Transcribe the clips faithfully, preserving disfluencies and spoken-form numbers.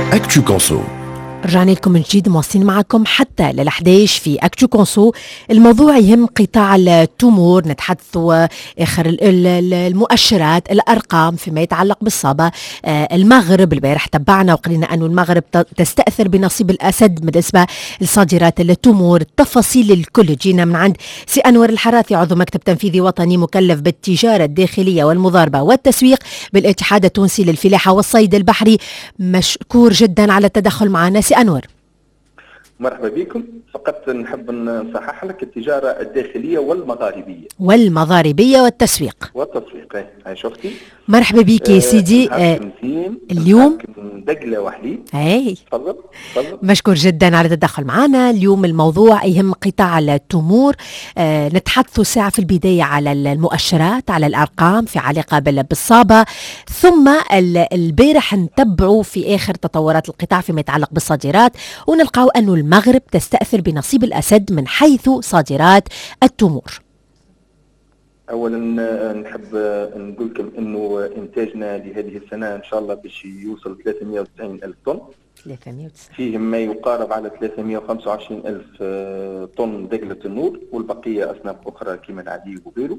أكتو كونسو. رجعنا لكم من جديد، مواصلين معكم حتى للحداش في أكتو كونسو. الموضوع يهم قطاع التمور، نتحدث آخر المؤشرات، الأرقام فيما يتعلق بالصابة. المغرب البارح تبعنا وقلنا أن المغرب تستأثر بنصيب الأسد بالنسبة لصادرات التمور. التفاصيل الكل جينا من عند سي أنور الحراثي، عضو مكتب تنفيذي وطني مكلف بالتجارة الداخلية والمضاربة والتسويق بالاتحاد التونسي للفلاحة والصيد البحري. مشكور جدا على التدخل معنا سي أنور. مرحبا بكم. فقط نحب نصحح لك التجارة الداخلية والمغاربية والمغاربية والتسويق والتسويق. هاي شفتي. مرحبا بك يا سيدي. آه اليوم دقلة وحدي. اي تفضل تفضل. مشكور جدا على التدخل معنا. اليوم الموضوع يهم قطاع التمور. آه نتحدث ساعة في البداية على المؤشرات، على الأرقام في علاقة بالصابة، ثم البارح نتبعوا في آخر تطورات القطاع فيما يتعلق بالصادرات، ونلقاو أن المغرب تستأثر بنصيب الأسد من حيث صادرات التمور. اولا نحب نقول لكم انه انتاجنا لهذه السنه ان شاء الله باش يوصل ثلاثمائة وتسعين الف طن، فيه ما يقارب على ثلاثمائة وخمسة وعشرين الف طن دقله النور، والبقيه اصناف اخرى كما العديد وغيره.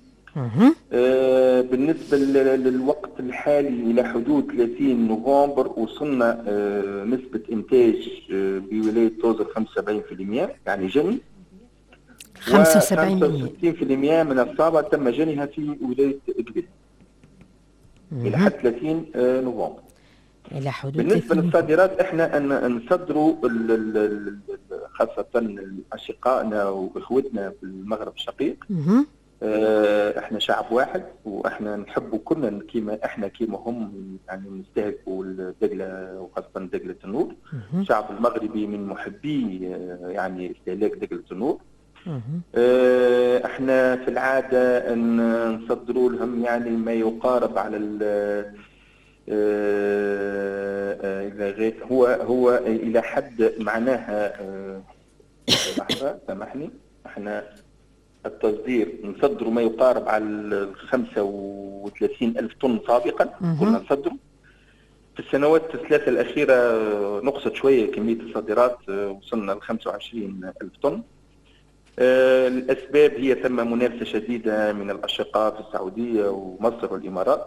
آه بالنسبه للوقت الحالي الى حدود ثلاثين نوفمبر وصلنا آه نسبه انتاج آه بولايه توزر خمسة وسبعين بالمئة، يعني جني خمسة وسبعين بالمئة من الصابة تم جنيها في ولاية قبيل إلى حد ثلاثين نوفمبر. إلى حدود بالنسبة للصادرات احنا أن نصدروا خاصة أشقائنا وإخوتنا في المغرب الشقيق. اه احنا شعب واحد واحنا نحبوا كلنا كيما احنا كيما هم، يعني نستهلكوا الدقلة وخاصة دقلة النور. الشعب المغربي من محبي يعني استهلاك دقلة النور. اه احنا في العاده ان نصدروا لهم يعني ما يقارب على ال اه هو هو الى حد معناها اه لحظه سامحني. احنا التصدير نصدروا ما يقارب على خمسة وثلاثين الف طن سابقا كنا نصدروا. في السنوات الثلاثه الاخيره نقصت شويه كميه الصادرات، وصلنا ل خمسة وعشرين الف طن. آه الأسباب هي ثم منافسة شديدة من الأشقاء في السعودية ومصر والإمارات،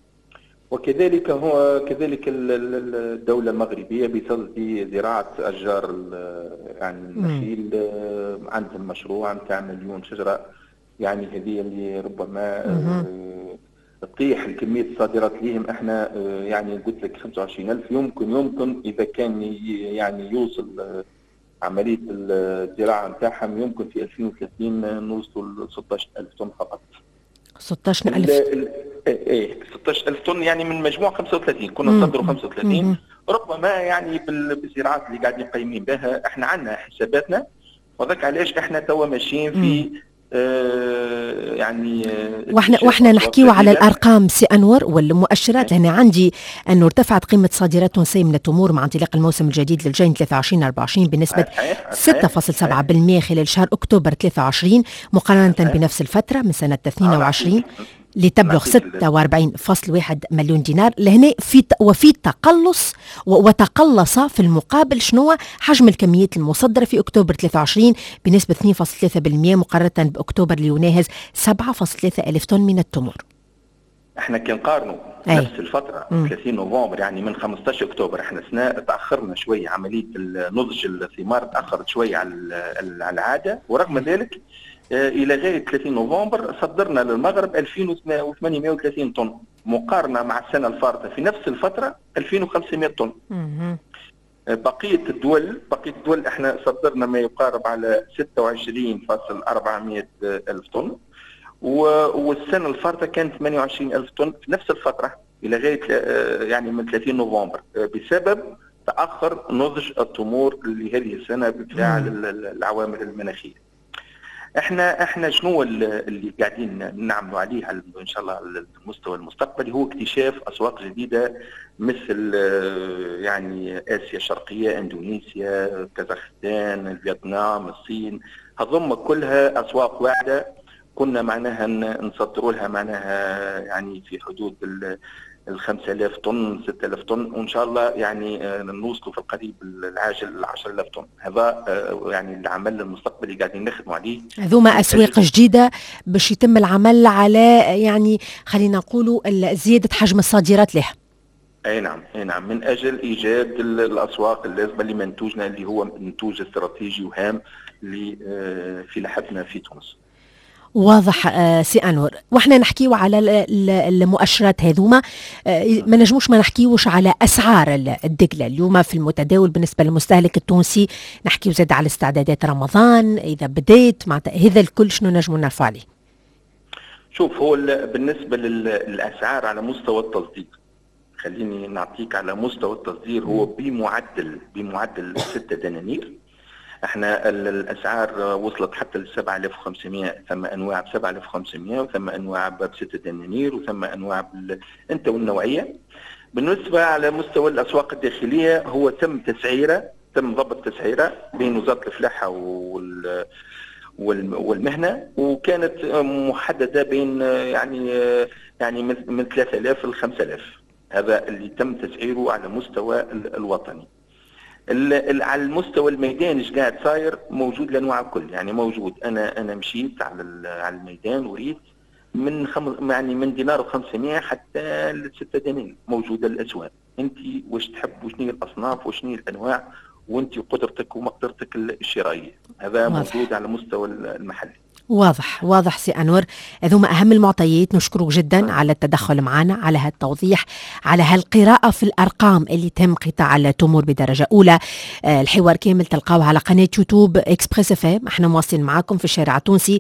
وكذلك هو كذلك الدولة المغربية بصدد زراعة أشجار يعني النخيل. آه عندهم مشروع نتاع مليون شجرة، يعني هذه اللي ربما آه تطيح الكمية الصادرات ليهم. احنا آه يعني قلت لك خمسة وعشرين ألف، يمكن يمكن إذا كان يعني يوصل آه عملية الزراعة نتاعهم يمكن في ألفين وثلاثين نوصلوا ل ستة عشر ألف طن فقط. ستة عشر ألف ايه ستة عشر ألف طن يعني من مجموع خمسة وثلاثين، كنا نصدروا خمسة وثلاثين. ربما يعني بالزراعات اللي قاعدين قايمين بها احنا عندنا حساباتنا، وذاك علاش احنا توا ماشيين في آه يعني آه واحنا واحنا نحكيو على الارقام سي انور والمؤشرات. هنا عندي انه ارتفعت قيمه صادرات تونسيه من التمور مع انطلاق الموسم الجديد للجين ثلاثة وعشرين أربعة وعشرين بنسبه ستة فاصلة سبعة بالمئة خلال شهر اكتوبر ثلاثة وعشرين مقارنه بنفس الفتره من سنه اثنين وعشرين لتبلغ ستة وأربعين فاصلة واحد مليون دينار. لهنا في وفي تقلص وتقلص في المقابل شنو حجم الكميات المصدرة في أكتوبر ثلاثة وعشرين بنسبة اثنين فاصلة ثلاثة بالمئة مقارنة بأكتوبر اللي يناهز سبعة فاصلة ثلاثة ألف طن من التمور. احنا كي نقارنوا نفس الفترة مم. ثلاثين نوفمبر يعني من خمسة عشر أكتوبر احنا سنة تأخرنا شوية، عملية نضج الثمار تأخرت شوية على العادة، ورغم ذلك إلى غاية ثلاثين نوفمبر صدرنا للمغرب ألفين وثمانمائة وثلاثين طن، مقارنة مع السنة الفارطة في نفس الفترة ألفين وخمسمائة طن. مم. بقية الدول بقية الدول احنا صدرنا ما يقارب على ستة وعشرين فاصلة أربعمائة ألف طن، والسنة الفارطة كانت ثمانية وعشرين ألف طن في نفس الفترة إلى غاية يعني من ثلاثين نوفمبر، بسبب تأخر نضج التمور لهذه السنة بتاع العوامل المناخية. احنا احنا شنو اللي قاعدين نعملوا عليه ان شاء الله على المستوى المستقبلي؟ هو اكتشاف اسواق جديده مثل يعني اسيا الشرقيه، اندونيسيا، كازاخستان، فيتنام، الصين، هذم كلها اسواق واعده كنا معناها نصدروا لها معناها يعني في حدود ال خمسة آلاف طن ستة آلاف طن، وان شاء الله يعني نوصلوا في القريب العاجل ل عشرة آلاف طن. هذا يعني العمل المستقبلي قاعدين نخدموا عليه. هذوما اسواق جديده باش يتم العمل على يعني خلينا نقولوا زياده حجم الصادرات لها. اي نعم اي نعم، من اجل ايجاد الاسواق اللازمه لمنتوجنا اللي هو منتوج استراتيجي وهام في لحدنا في تونس. واضح سي أنور. واحنا نحكيو على المؤشرات هذوما، ما نجموش ما نحكيوش على اسعار الدقله اليوم في المتداول بالنسبه للمستهلك التونسي. نحكيو زاد على استعدادات رمضان اذا بديت مع هذا الكل، شنو نجموا نرفع عليه؟ شوف، هو بالنسبه للاسعار على مستوى التصدير، خليني نعطيك على مستوى التصدير، هو بمعدل بمعدل ستة دنانير. احنا الاسعار وصلت حتى ل سبعة آلاف وخمسمائة، ثم انواع ب سبعة آلاف وخمسمائة وثم انواع ب ستة دنانير وثم انواع بال... انت والنوعيه. بالنسبه على مستوى الاسواق الداخليه، هو تم تسعيره تم ضبط تسعيره بين وزاره الفلاحه وال والمهنه، وكانت محدده بين يعني يعني من ثلاثة آلاف ل خمسة آلاف. هذا اللي تم تسعيره على مستوى الوطني. على المستوى الميدان ايش قاعد صاير؟ موجود الانواع الكل، يعني موجود. انا انا مشيت على على الميدان وريت من خم... يعني من دينار وخمسمائة حتى لستة دنانير موجوده الاسواق. انت واش تحب وشنو الاصناف وشنو الانواع، وانت وقدرتك ومقدرتك الشرائيه. هذا واضح. موجود على مستوى المحلي. واضح واضح سي أنور. هذوما أهم المعطيات. نشكرك جدا على التدخل معنا، على هالتوضيح، على هالقراءة في الأرقام اللي تم قطاع التمور بدرجة أولى. الحوار كامل تلقاوه على قناة يوتيوب إكسبريس اف ام. احنا مواصلين معاكم في الشارع التونسي